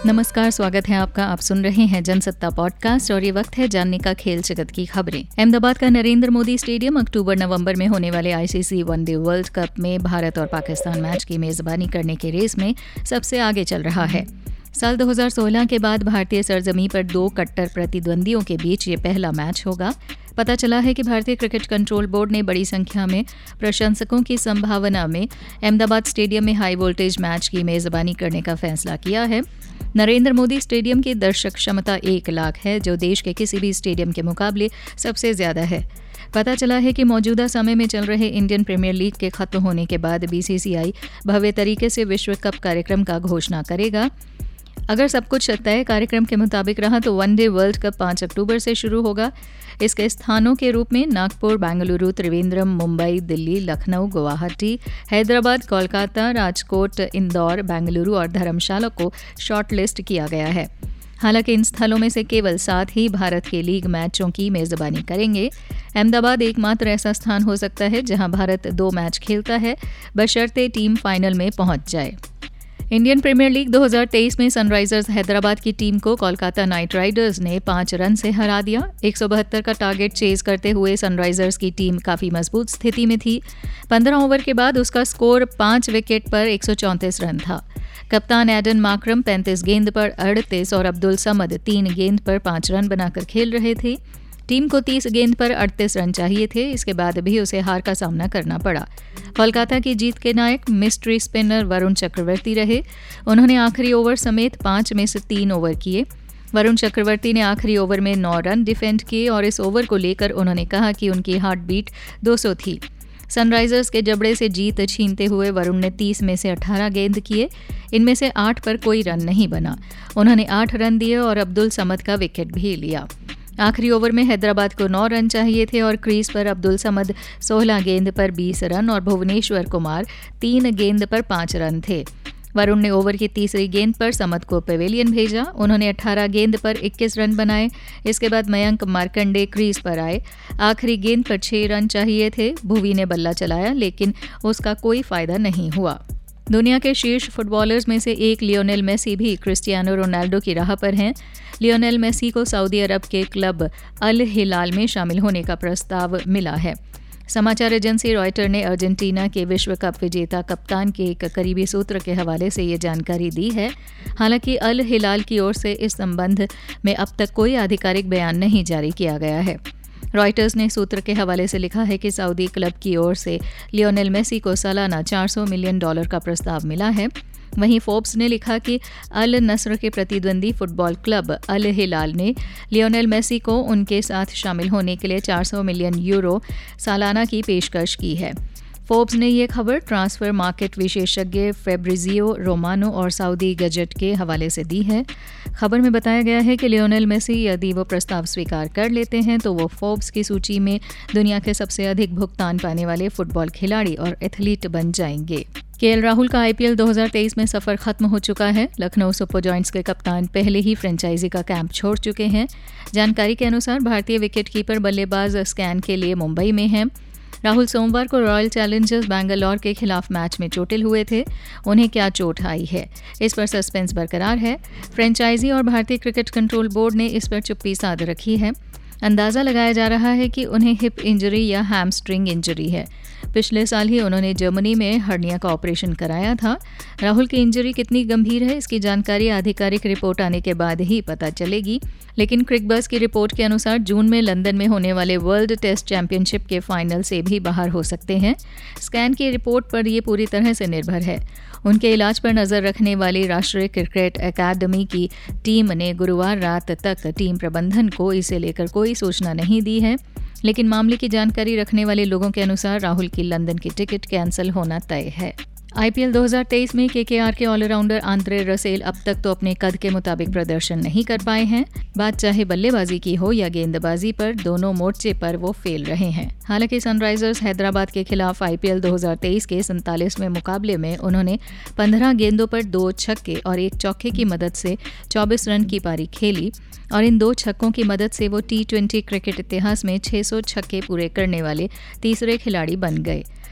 नमस्कार, स्वागत है आपका। आप सुन रहे हैं जनसत्ता पॉडकास्ट और ये वक्त है जानने का खेल जगत की खबरें। अहमदाबाद का नरेंद्र मोदी स्टेडियम अक्टूबर-नवंबर में होने वाले आईसीसी वनडे वर्ल्ड कप में भारत और पाकिस्तान मैच की मेजबानी करने के रेस में सबसे आगे चल रहा है। साल 2016 के बाद भारतीय सरजमी पर दो कट्टर प्रतिद्वंदियों के बीच ये पहला मैच होगा। पता चला है कि भारतीय क्रिकेट कंट्रोल बोर्ड ने बड़ी संख्या में प्रशंसकों की संभावना में अहमदाबाद स्टेडियम में हाई वोल्टेज मैच की मेजबानी करने का फैसला किया है। नरेंद्र मोदी स्टेडियम की दर्शक क्षमता 1 लाख है, जो देश के किसी भी स्टेडियम के मुकाबले सबसे ज्यादा है। पता चला है कि मौजूदा समय में चल रहे इंडियन प्रीमियर लीग के खत्म होने के बाद बीसीसीआई भव्य तरीके से विश्व कप कार्यक्रम का घोषणा करेगा। अगर सब कुछ तय कार्यक्रम के मुताबिक रहा तो वनडे वर्ल्ड कप 5 अक्टूबर से शुरू होगा। इसके स्थानों के रूप में नागपुर, बेंगलुरु, त्रिवेंद्रम, मुंबई, दिल्ली, लखनऊ, गुवाहाटी, हैदराबाद, कोलकाता, राजकोट, इंदौर, बेंगलुरु और धर्मशाला को शॉर्टलिस्ट किया गया है। हालांकि इन स्थलों में से केवल 7 ही भारत के लीग मैचों की मेजबानी करेंगे। अहमदाबाद एकमात्र ऐसा स्थान हो सकता है जहां भारत 2 मैच खेलता है, बशर्ते टीम फाइनल में पहुंच जाए। इंडियन प्रीमियर लीग 2023 में सनराइजर्स हैदराबाद की टीम को कोलकाता नाइट राइडर्स ने 5 रन से हरा दिया। 172 का टारगेट चेज करते हुए सनराइजर्स की टीम काफी मजबूत स्थिति में थी। 15 ओवर के बाद उसका स्कोर 5 विकेट पर 134 रन था। कप्तान एडन मार्क्रम 35 गेंद पर 38 और अब्दुल समद 3 गेंद पर 5 रन बनाकर खेल रहे थे। टीम को 30 गेंद पर 38 रन चाहिए थे। इसके बाद भी उसे हार का सामना करना पड़ा। कोलकाता की जीत के नायक मिस्ट्री स्पिनर वरुण चक्रवर्ती रहे। उन्होंने आखिरी ओवर समेत 5 में से 3 ओवर किए। वरुण चक्रवर्ती ने आखिरी ओवर में 9 रन डिफेंड किए और इस ओवर को लेकर उन्होंने कहा कि उनकी हार्ट बीट 200 थी। सनराइजर्स के जबड़े से जीत छीनते हुए वरुण ने 30 में से 18 गेंद किए। इनमें से 8 पर कोई रन नहीं बना। उन्होंने 8 रन दिए और अब्दुल समद का विकेट भी लिया। आखिरी ओवर में हैदराबाद को 9 रन चाहिए थे और क्रीज पर अब्दुल समद 16 गेंद पर 20 रन और भुवनेश्वर कुमार 3 गेंद पर 5 रन थे। वरुण ने ओवर की तीसरी गेंद पर समद को पेवेलियन भेजा। उन्होंने 18 गेंद पर 21 रन बनाए। इसके बाद मयंक मार्कंडे क्रीज पर आए। आखिरी गेंद पर 6 रन चाहिए थे। भुवी ने बल्ला चलाया लेकिन उसका कोई फायदा नहीं हुआ। दुनिया के शीर्ष फुटबॉलर्स में से एक लियोनेल मेसी भी क्रिस्टियानो रोनाल्डो की राह पर हैं। लियोनेल मेसी को सऊदी अरब के क्लब अल हिलाल में शामिल होने का प्रस्ताव मिला है। समाचार एजेंसी रॉयटर ने अर्जेंटीना के विश्व कप विजेता कप्तान के एक करीबी सूत्र के हवाले से ये जानकारी दी है। हालांकि अल हिलाल की ओर से इस संबंध में अब तक कोई आधिकारिक बयान नहीं जारी किया गया है। रॉयटर्स ने सूत्र के हवाले से लिखा है कि सऊदी क्लब की ओर से लियोनेल मेसी को सालाना $400 मिलियन का प्रस्ताव मिला है। वहीं फोर्ब्स ने लिखा कि अल नस्र के प्रतिद्वंदी फुटबॉल क्लब अल हिलाल ने लियोनेल मेसी को उनके साथ शामिल होने के लिए €400 मिलियन सालाना की पेशकश की है। फोर्ब्स ने यह खबर ट्रांसफर मार्केट विशेषज्ञ फेब्रिजियो रोमानो और सऊदी गजट के हवाले से दी है। खबर में बताया गया है कि लियोनेल मेसी यदि वो प्रस्ताव स्वीकार कर लेते हैं तो वो फोर्ब्स की सूची में दुनिया के सबसे अधिक भुगतान पाने वाले फुटबॉल खिलाड़ी और एथलीट बन जाएंगे। केएल राहुल का आईपीएल 2023 में सफर खत्म हो चुका है। लखनऊ सुपर जॉयंट्स के कप्तान पहले ही फ्रेंचाइजी का कैंप छोड़ चुके हैं। जानकारी के अनुसार भारतीय विकेटकीपर बल्लेबाज स्कैन के लिए मुंबई में हैं। राहुल सोमवार को रॉयल चैलेंजर्स बैंगलोर के खिलाफ मैच में चोटिल हुए थे। उन्हें क्या चोट आई है, इस पर सस्पेंस बरकरार है। फ्रेंचाइजी और भारतीय क्रिकेट कंट्रोल बोर्ड ने इस पर चुप्पी साध रखी है। अंदाज़ा लगाया जा रहा है कि उन्हें हिप इंजरी या हैमस्ट्रिंग इंजरी है। पिछले साल ही उन्होंने जर्मनी में हर्निया का ऑपरेशन कराया था। राहुल की इंजरी कितनी गंभीर है, इसकी जानकारी आधिकारिक रिपोर्ट आने के बाद ही पता चलेगी। लेकिन क्रिकबज़ की रिपोर्ट के अनुसार जून में लंदन में होने वाले वर्ल्ड टेस्ट चैंपियनशिप के फाइनल से भी बाहर हो सकते हैं। स्कैन की रिपोर्ट पर ये पूरी तरह से निर्भर है। उनके इलाज पर नज़र रखने वाली राष्ट्रीय क्रिकेट अकादमी की टीम ने गुरुवार रात तक टीम प्रबंधन को इसे लेकर कोई सूचना नहीं दी है। लेकिन मामले की जानकारी रखने वाले लोगों के अनुसार राहुल की लंदन की टिकट कैंसिल होना तय है। आईपीएल 2023 में केकेआर के ऑलराउंडर आंद्रे रसेल अब तक तो अपने कद के मुताबिक प्रदर्शन नहीं कर पाए हैं। बात चाहे बल्लेबाजी की हो या गेंदबाजी पर, दोनों मोर्चे पर वो फेल रहे हैं। हालांकि सनराइजर्स हैदराबाद के खिलाफ आईपीएल 2023 के 47वें मुकाबले में उन्होंने 15 गेंदों पर 2 छक्के और 1 चौके की मदद से 24 रन की पारी खेली और इन 2 छक्कों की मदद से वो T20 क्रिकेट इतिहास में 600 छक्के पूरे करने वाले तीसरे खिलाड़ी बन गए।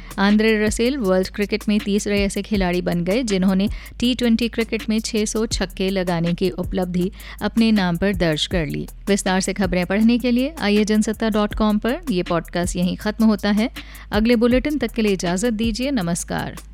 आंद्रे रसेल वर्ल्ड क्रिकेट में तीसरे ऐसे खिलाड़ी बन गए जिन्होंने T20 क्रिकेट में 600 छक्के लगाने की उपलब्धि अपने नाम पर दर्ज कर ली। विस्तार से खबरें पढ़ने के लिए आइए जनसत्ता.com पर। यह पॉडकास्ट यहीं खत्म होता है। अगले बुलेटिन तक के लिए इजाजत दीजिए। नमस्कार।